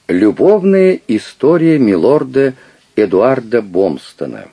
Любовная история милорда Эдуарда Бомстона.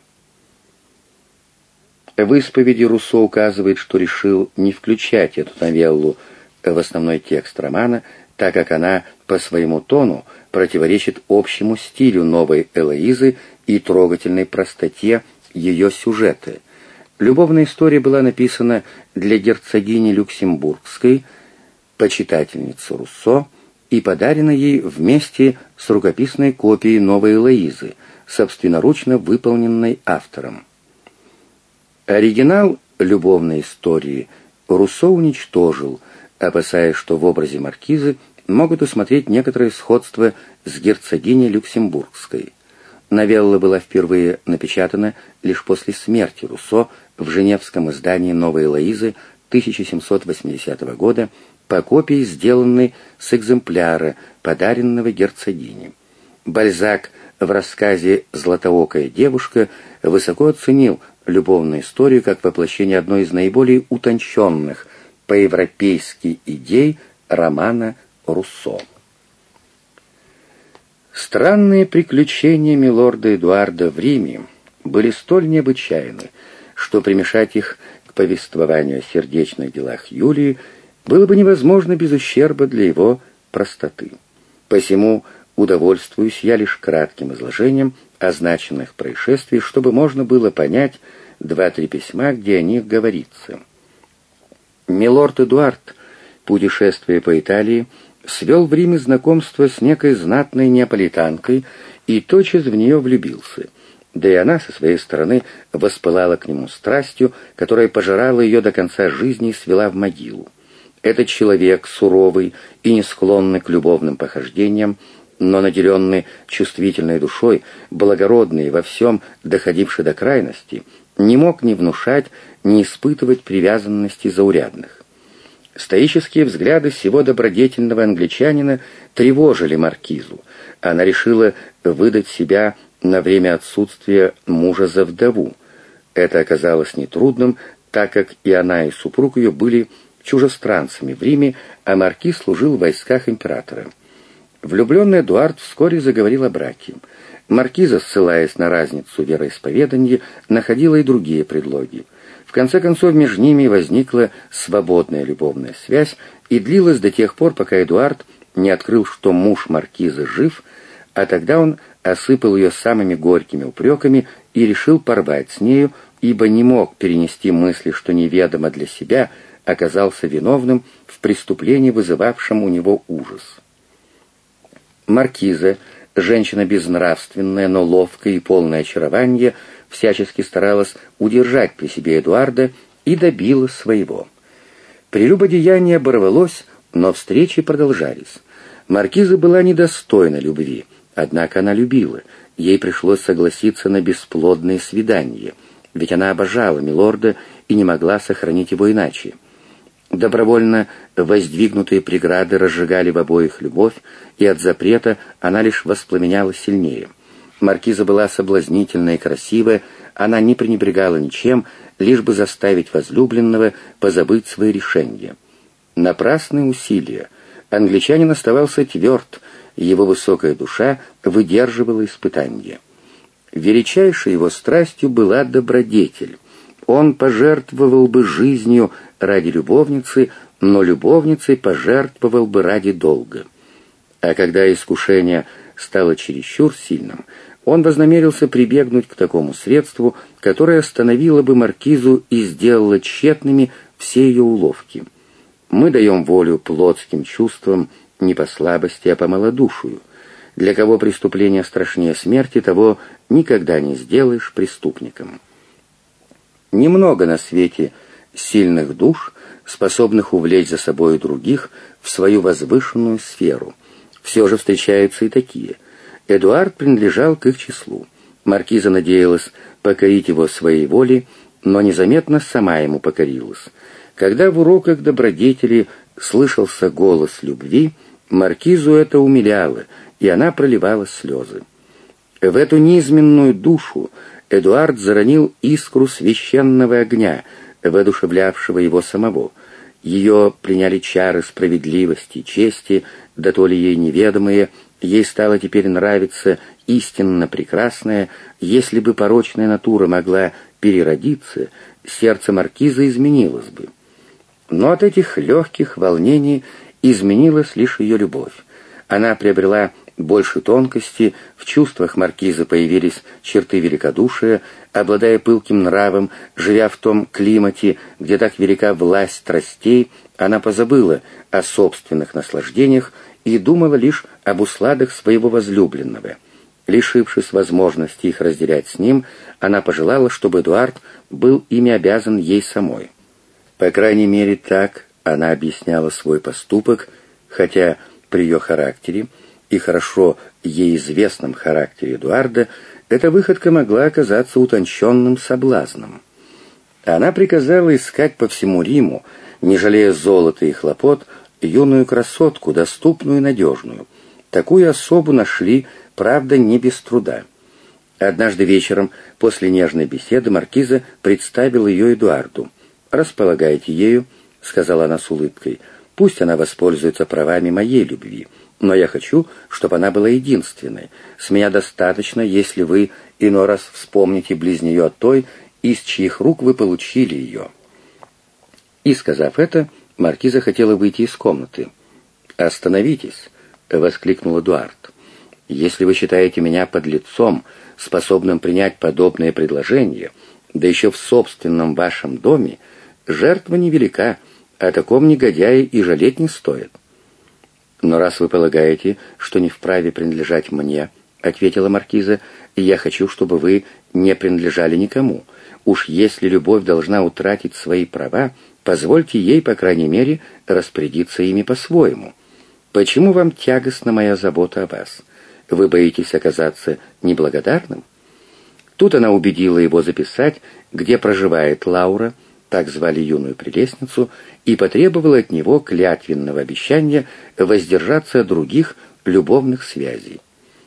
В исповеди Руссо указывает, что решил не включать эту новеллу в основной текст романа, так как она по своему тону противоречит общему стилю новой Элоизы и трогательной простоте ее сюжета. Любовная история была написана для герцогини Люксембургской, почитательницы Руссо, и подарена ей вместе с рукописной копией новой Элоизы, собственноручно выполненной автором. Оригинал любовной истории Руссо уничтожил, опасаясь, что в образе маркизы могут усмотреть некоторое сходство с герцогиней Люксембургской. Новелла была впервые напечатана лишь после смерти Руссо в женевском издании «Новой Элоизы» 1780 года по копии, сделанной с экземпляра, подаренного герцогине. Бальзак в рассказе «Златоокая девушка» высоко оценил любовную историю как воплощение одной из наиболее утонченных по-европейски идей романа Руссо. Странные приключения милорда Эдуарда в Риме были столь необычайны, что примешать их к повествованию о сердечных делах Юлии было бы невозможно без ущерба для его простоты. Посему удовольствуюсь я лишь кратким изложением означенных происшествий, чтобы можно было понять 2-3 письма, где о них говорится. Милорд Эдуард, путешествуя по Италии, свел в Риме знакомство с некой знатной неаполитанкой и тотчас в нее влюбился. Да и она со своей стороны воспылала к нему страстью, которая пожирала ее до конца жизни и свела в могилу. Этот человек, суровый и не склонный к любовным похождениям, но наделенный чувствительной душой, благородный и во всем доходивший до крайности, не мог ни внушать, ни испытывать привязанности заурядных. Стоические взгляды сего добродетельного англичанина тревожили маркизу. Она решила выдать себя на время отсутствия мужа за вдову. Это оказалось нетрудным, так как и она, и супруг ее были чужестранцами в Риме, а маркиз служил в войсках императора. Влюбленный Эдуард вскоре заговорил о браке. Маркиза, ссылаясь на разницу вероисповедания, находила и другие предлоги. В конце концов, между ними возникла свободная любовная связь и длилась до тех пор, пока Эдуард не открыл, что муж маркизы жив, а тогда он осыпал ее самыми горькими упреками и решил порвать с нею, ибо не мог перенести мысли, что неведомо для себя оказался виновным в преступлении, вызывавшем у него ужас. Маркиза, женщина безнравственная, но ловкая и полная очарования, всячески старалась удержать при себе Эдуарда и добилась своего. Прелюбодеяние оборвалось, но встречи продолжались. Маркиза была недостойна любви, однако она любила. Ей пришлось согласиться на бесплодные свидания, ведь она обожала милорда и не могла сохранить его иначе. Добровольно воздвигнутые преграды разжигали в обоих любовь, и от запрета она лишь воспламенялась сильнее. Маркиза была соблазнительная и красивая, она не пренебрегала ничем, лишь бы заставить возлюбленного позабыть свои решения. Напрасные усилия. Англичанин оставался тверд, его высокая душа выдерживала испытания. Величайшей его страстью была добродетель. Он пожертвовал бы жизнью ради любовницы, но любовницей пожертвовал бы ради долга. А когда искушение стало чересчур сильным, он вознамерился прибегнуть к такому средству, которое остановило бы маркизу и сделало тщетными все ее уловки. Мы даем волю плотским чувствам не по слабости, а по малодушию. Для кого преступление страшнее смерти, того никогда не сделаешь преступником. Немного на свете сильных душ, способных увлечь за собой других в свою возвышенную сферу. Все же встречаются и такие. Эдуард принадлежал к их числу. Маркиза надеялась покорить его своей волей, но незаметно сама ему покорилась. Когда в уроках добродетели слышался голос любви, маркизу это умиляло, и она проливала слезы. В эту низменную душу Эдуард заронил искру священного огня, воодушевлявшего его самого. Ее пленяли чары справедливости, чести, да то ли ей неведомые, Ей стало теперь нравиться истинно прекрасное. Если бы порочная натура могла переродиться, сердце маркиза изменилось бы. Но от этих легких волнений изменилась лишь ее любовь. Она приобрела больше тонкости, в чувствах маркиза появились черты великодушия. Обладая пылким нравом, живя в том климате, где так велика власть страстей, она позабыла о собственных наслаждениях и думала лишь об усладах своего возлюбленного. Лишившись возможности их разделять с ним, она пожелала, чтобы Эдуард был ими обязан ей самой. По крайней мере, так она объясняла свой поступок, хотя при ее характере и хорошо ей известном характере Эдуарда эта выходка могла оказаться утонченным соблазном. Она приказала искать по всему Риму, не жалея золота и хлопот, юную красотку, доступную и надежную. Такую особу нашли, правда, не без труда. Однажды вечером, после нежной беседы, маркиза представила ее Эдуарду. «Располагайте ею», — сказала она с улыбкой, — «пусть она воспользуется правами моей любви, но я хочу, чтобы она была единственной. С меня достаточно, если вы иной раз вспомните близ нее о той, из чьих рук вы получили ее». И, сказав это, маркиза хотела выйти из комнаты. «Остановитесь», — воскликнул Эдуард. «Если вы считаете меня подлецом, способным принять подобное предложение, да еще в собственном вашем доме, жертва невелика, о таком негодяе и жалеть не стоит». «Но раз вы полагаете, что не вправе принадлежать мне, — ответила маркиза, — я хочу, чтобы вы не принадлежали никому. Уж если любовь должна утратить свои права, позвольте ей, по крайней мере, распорядиться ими по-своему. Почему вам тягостна моя забота о вас? Вы боитесь оказаться неблагодарным?» Тут она убедила его записать, где проживает Лаура, так звали юную прелестницу, и потребовала от него клятвенного обещания воздержаться от других любовных связей.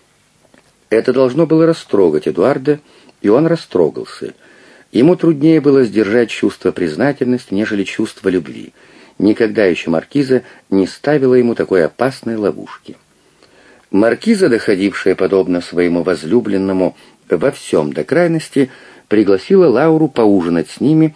Это должно было растрогать Эдуарда, и он растрогался. Ему труднее было сдержать чувство признательности, нежели чувство любви. Никогда еще маркиза не ставила ему такой опасной ловушки. Маркиза, доходившая, подобно своему возлюбленному, во всем до крайности, пригласила Лауру поужинать с ними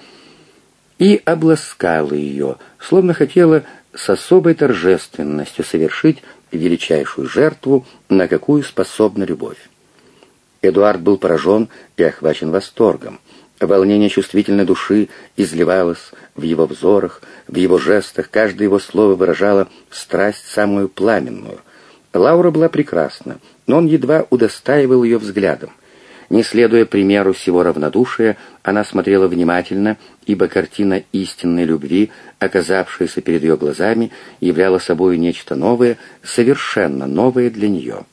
и обласкала ее, словно хотела с особой торжественностью совершить величайшую жертву, на какую способна любовь. Эдуард был поражен и охвачен восторгом. Волнение чувствительной души изливалось в его взорах, в его жестах, каждое его слово выражало страсть самую пламенную. Лаура была прекрасна, но он едва удостаивал ее взглядом. Не следуя примеру сего равнодушия, она смотрела внимательно, ибо картина истинной любви, оказавшаяся перед ее глазами, являла собой нечто новое, совершенно новое для нее.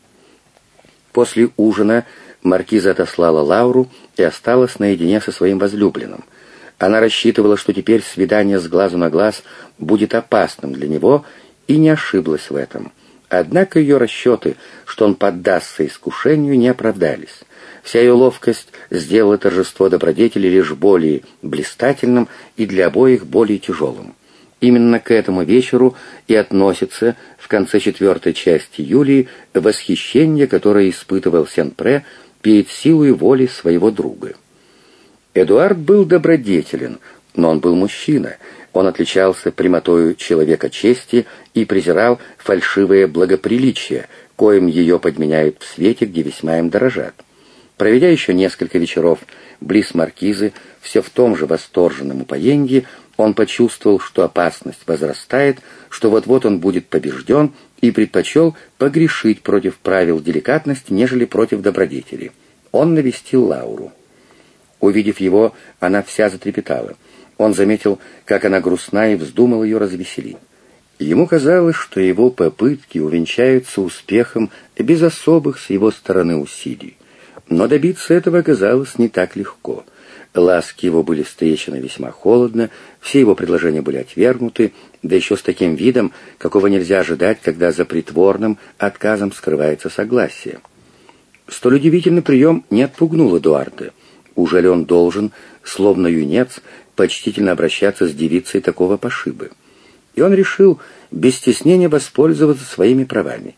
После ужина маркиза отослала Лауру и осталась наедине со своим возлюбленным. Она рассчитывала, что теперь свидание с глазу на глаз будет опасным для него, и не ошиблась в этом. Однако ее расчеты, что он поддастся искушению, не оправдались. Вся ее ловкость сделала торжество добродетели лишь более блистательным и для обоих более тяжелым. Именно к этому вечеру и относится в конце 4-й части Юлии восхищение, которое испытывал Сен-Пре перед силой воли своего друга. Эдуард был добродетелен, но он был мужчина. Он отличался прямотою человека чести и презирал фальшивое благоприличие, коим ее подменяют в свете, где весьма им дорожат. Проведя еще несколько вечеров близ маркизы, все в том же восторженном упоении, он почувствовал, что опасность возрастает, что вот-вот он будет побежден, и предпочел погрешить против правил деликатности, нежели против добродетели. Он навестил Лауру. Увидев его, она вся затрепетала. Он заметил, как она грустна, и вздумал ее развеселить. Ему казалось, что его попытки увенчаются успехом без особых с его стороны усилий. Но добиться этого оказалось не так легко. Ласки его были встречены весьма холодно, все его предложения были отвергнуты, да еще с таким видом, какого нельзя ожидать, когда за притворным отказом скрывается согласие. Столь удивительный прием не отпугнул Эдуарда. Ужели он должен, словно юнец, почтительно обращаться с девицей такого пошиба? И он решил без стеснения воспользоваться своими правами.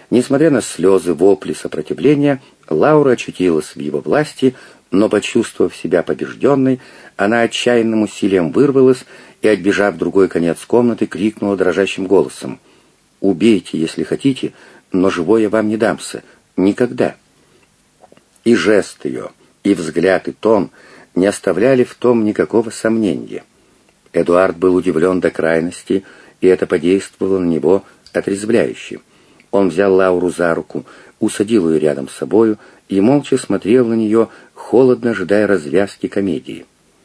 Несмотря на слезы, вопли, сопротивления, Лаура очутилась в его власти, но, почувствовав себя побежденной, она отчаянным усилием вырвалась и, отбежав в другой конец комнаты, крикнула дрожащим голосом: «Убейте, если хотите, но живой я вам не дамся. Никогда!» И жест ее, и взгляд, и тон не оставляли в том никакого сомнения. Эдуард был удивлен до крайности, и это подействовало на него отрезвляюще. Он взял Лауру за руку, усадил ее рядом с собою и молча смотрел на нее, холодно ожидая развязки комедии.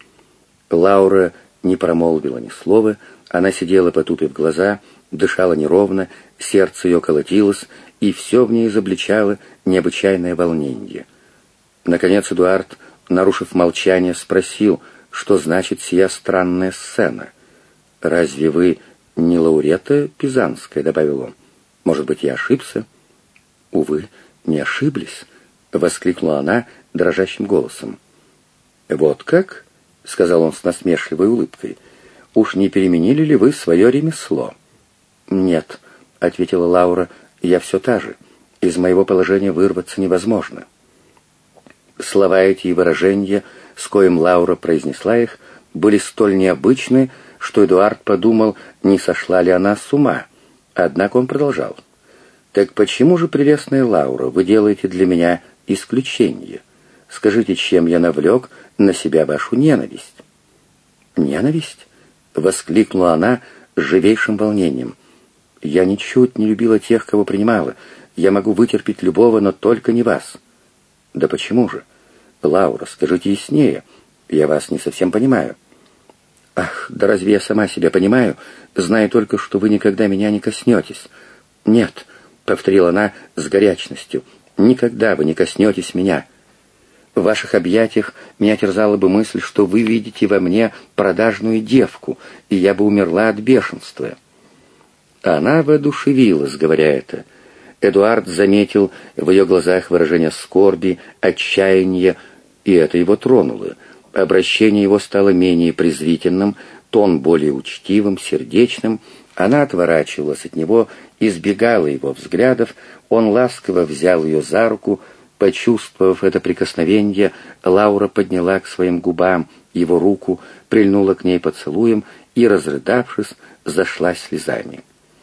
Лаура не промолвила ни слова, она сидела, потупив глаза, дышала неровно, сердце ее колотилось, и все в ней изобличало необычайное волнение. Наконец Эдуард, нарушив молчание, спросил, что значит сия странная сцена. «Разве вы не Лаурета Пизанская?» — добавил он. «Может быть, я ошибся?» «Увы, не ошиблись», — воскликнула она дрожащим голосом. «Вот как?» — сказал он с насмешливой улыбкой. «Уж не переменили ли вы свое ремесло?» «Нет», — ответила Лаура, — «я все та же. Из моего положения вырваться невозможно». Слова эти и выражения, с коим Лаура произнесла их, были столь необычны, что Эдуард подумал, не сошла ли она с ума. Однако он продолжал. «Так почему же, прелестная Лаура, вы делаете для меня исключение? Скажите, чем я навлек на себя вашу ненависть?» «Ненависть?» — воскликнула она с живейшим волнением. «Я ничуть не любила тех, кого принимала. Я могу вытерпеть любого, но только не вас». «Да почему же? Лаура, скажите яснее. Я вас не совсем понимаю». «Ах, да разве я сама себя понимаю, зная только, что вы никогда меня не коснетесь?» «Нет», — повторила она с горячностью, — «никогда вы не коснетесь меня. В ваших объятиях меня терзала бы мысль, что вы видите во мне продажную девку, и я бы умерла от бешенства». Она воодушевилась, говоря это. Эдуард заметил в ее глазах выражение скорби, отчаяния, и это его тронуло. Обращение его стало менее презрительным, тон более учтивым, сердечным. Она отворачивалась от него, избегала его взглядов. Он ласково взял ее за руку. Почувствовав это прикосновение, Лаура подняла к своим губам его руку, прильнула к ней поцелуем и, разрыдавшись, зашлась слезами.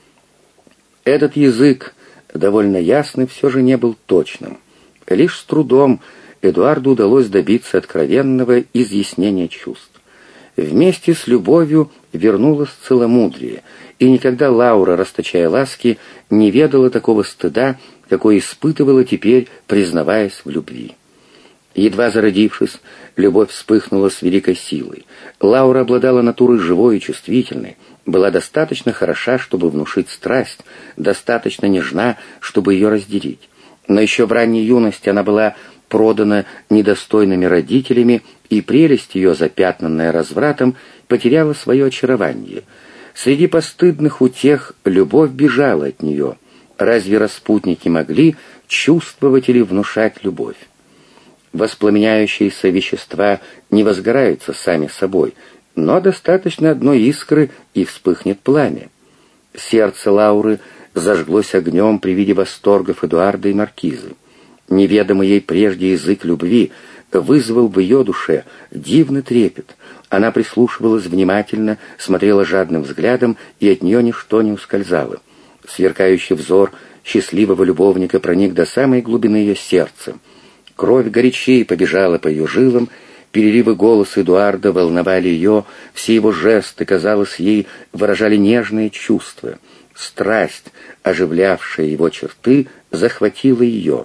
Этот язык, довольно ясный, все же не был точным. Лишь с трудом Эдуарду удалось добиться откровенного изъяснения чувств. Вместе с любовью вернулось целомудрие, и никогда Лаура, расточая ласки, не ведала такого стыда, какой испытывала теперь, признаваясь в любви. Едва зародившись, любовь вспыхнула с великой силой. Лаура обладала натурой живой и чувствительной, была достаточно хороша, чтобы внушить страсть, достаточно нежна, чтобы ее разделить. Но еще в ранней юности она была продана недостойными родителями, и прелесть ее, запятнанная развратом, потеряла свое очарование. Среди постыдных утех любовь бежала от нее. Разве распутники могли чувствовать или внушать любовь? Воспламеняющиеся вещества не возгораются сами собой, но достаточно одной искры, и вспыхнет пламя. Сердце Лауры зажглось огнем при виде восторгов Эдуарда и маркизы. Неведомый ей прежде язык любви вызвал в ее душе дивный трепет. Она прислушивалась внимательно, смотрела жадным взглядом, и от нее ничто не ускользало. Сверкающий взор счастливого любовника проник до самой глубины ее сердца. Кровь горячей побежала по ее жилам, переливы голоса Эдуарда волновали ее, все его жесты, казалось, ей выражали нежные чувства. Страсть, оживлявшая его черты, захватила ее.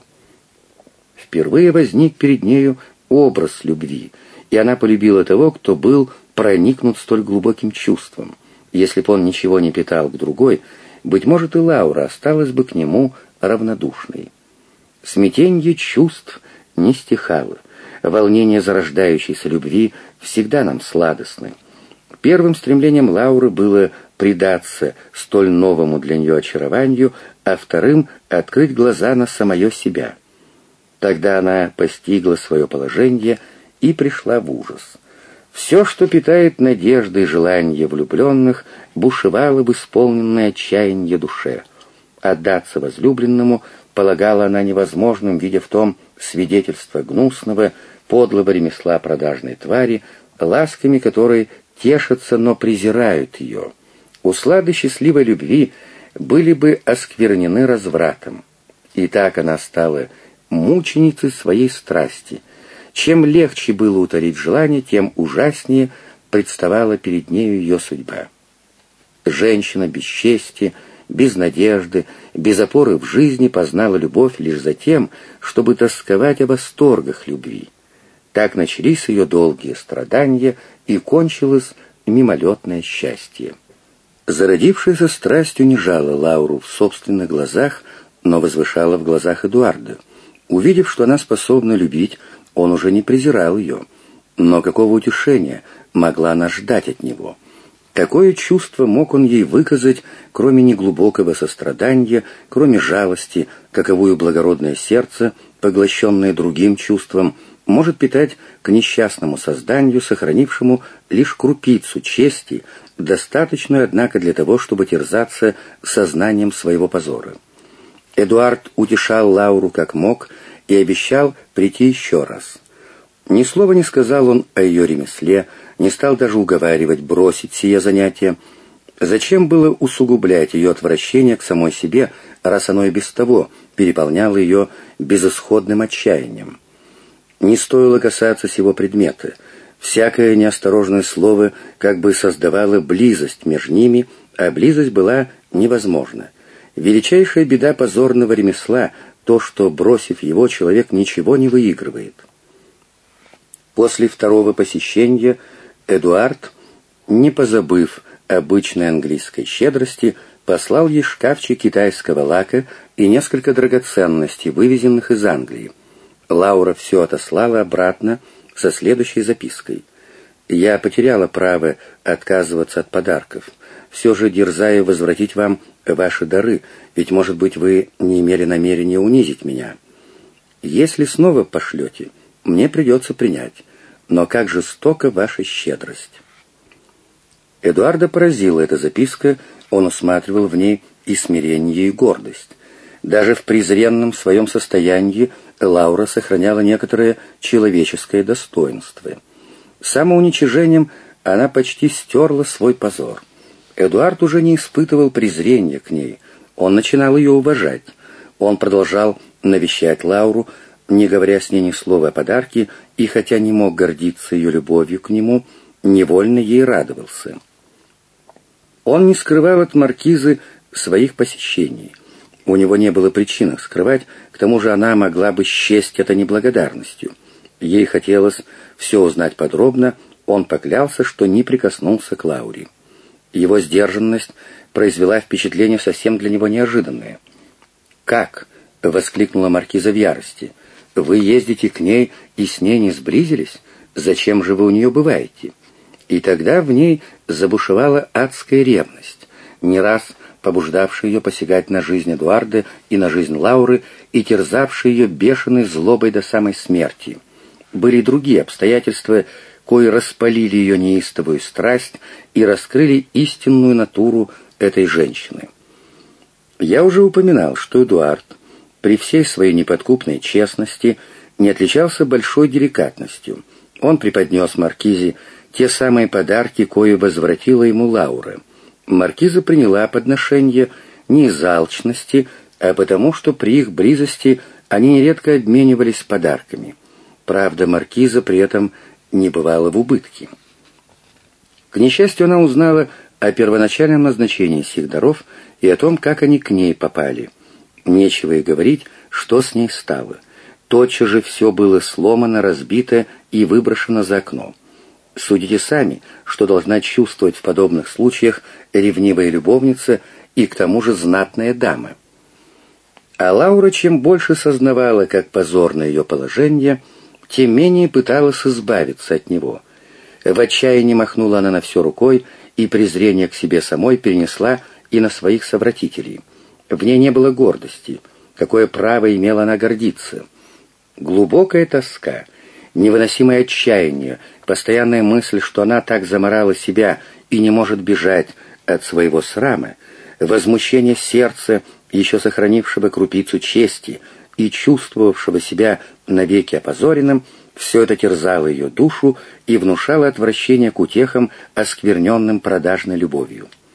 Впервые возник перед нею образ любви, и она полюбила того, кто был проникнут столь глубоким чувством. Если бы он ничего не питал к другой, быть может, и Лаура осталась бы к нему равнодушной. Смятенье чувств не стихало. Волнение зарождающейся любви всегда нам сладостны. Первым стремлением Лауры было предаться столь новому для нее очарованию, а вторым — открыть глаза на самое себя. Тогда она постигла свое положение и пришла в ужас. Все, что питает надежды и желания влюбленных, бушевало в исполненной отчаяние душе. отдаться возлюбленному полагала она невозможным, видя в том свидетельство гнусного, подлого ремесла продажной твари, ласками которой тешатся, но презирают ее. Услады счастливой любви были бы осквернены развратом. И так она стала мученицей своей страсти. Чем легче было утолить желание, тем ужаснее представала перед нею ее судьба. Женщина без чести, без надежды, без опоры в жизни познала любовь лишь за тем, чтобы тосковать о восторгах любви. Так начались ее долгие страдания, и кончилось мимолетное счастье. Зародившаяся страсть унижала Лауру в собственных глазах, но возвышала в глазах Эдуарда. Увидев, что она способна любить, он уже не презирал ее. Но какого утешения могла она ждать от него? Какое чувство мог он ей выказать, кроме неглубокого сострадания, кроме жалости, каковую благородное сердце, поглощенное другим чувством, может питать к несчастному созданию, сохранившему лишь крупицу чести, достаточную, однако, для того, чтобы терзаться сознанием своего позора. Эдуард утешал Лауру как мог и обещал прийти еще раз. Ни слова не сказал он о ее ремесле, не стал даже уговаривать бросить сие занятие. Зачем было усугублять ее отвращение к самой себе, раз оно и без того переполняло ее безысходным отчаянием? Не стоило касаться сего предмета. Всякое неосторожное слово как бы создавало близость между ними, а близость была невозможна. Величайшая беда позорного ремесла — то, что, бросив его, человек ничего не выигрывает. После второго посещения Эдуард, не позабыв обычной английской щедрости, послал ей шкафчик китайского лака и несколько драгоценностей, вывезенных из Англии. Лаура все отослала обратно со следующей запиской. «Я потеряла право отказываться от подарков. Все же дерзаю возвратить вам ваши дары, ведь, может быть, вы не имели намерения унизить меня. Если снова пошлете, мне придется принять. Но как жестока ваша щедрость». Эдуарда поразила эта записка, он усматривал в ней и смирение, и гордость. Даже в презренном своем состоянии Лаура сохраняла некоторое человеческое достоинство. Самоуничижением она почти стерла свой позор. Эдуард уже не испытывал презрения к ней, он начинал ее уважать. Он продолжал навещать Лауру, не говоря с ней ни слова о подарке, и хотя не мог гордиться ее любовью к нему, невольно ей радовался. Он не скрывал от маркизы своих посещений. У него не было причин их скрывать, к тому же она могла бы счесть это неблагодарностью. Ей хотелось все узнать подробно, он поклялся, что не прикоснулся к Лауре. Его сдержанность произвела впечатление совсем для него неожиданное. «Как?» — воскликнула маркиза в ярости. «Вы ездите к ней и с ней не сблизились? Зачем же вы у нее бываете?» И тогда в ней забушевала адская ревность, не раз побуждавшая ее посягать на жизнь Эдуарда и на жизнь Лауры и терзавшая ее бешеной злобой до самой смерти. Были и другие обстоятельства, кои распалили ее неистовую страсть и раскрыли истинную натуру этой женщины. Я уже упоминал, что Эдуард, при всей своей неподкупной честности, не отличался большой деликатностью. Он преподнес маркизе те самые подарки, кои возвратила ему Лаура. Маркиза приняла подношение не из алчности, а потому, что при их близости они нередко обменивались подарками. Правда, маркиза при этом не бывала в убытке. К несчастью, она узнала о первоначальном назначении сих даров и о том, как они к ней попали. Нечего и говорить, что с ней стало. Тотчас же все было сломано, разбито и выброшено за окно. Судите сами, что должна чувствовать в подобных случаях ревнивая любовница и к тому же знатная дама. А Лаура чем больше сознавала, как позорно ее положение, тем менее пыталась избавиться от него. В отчаянии махнула она на все рукой, и презрение к себе самой перенесла и на своих совратителей. В ней не было гордости. Какое право имела она гордиться? Глубокая тоска, невыносимое отчаяние, постоянная мысль, что она так заморала себя и не может бежать от своего срама, возмущение сердца еще сохранившего крупицу чести и чувствовавшего себя навеки опозоренным, все это терзало ее душу и внушало отвращение к утехам, оскверненным продажной любовью.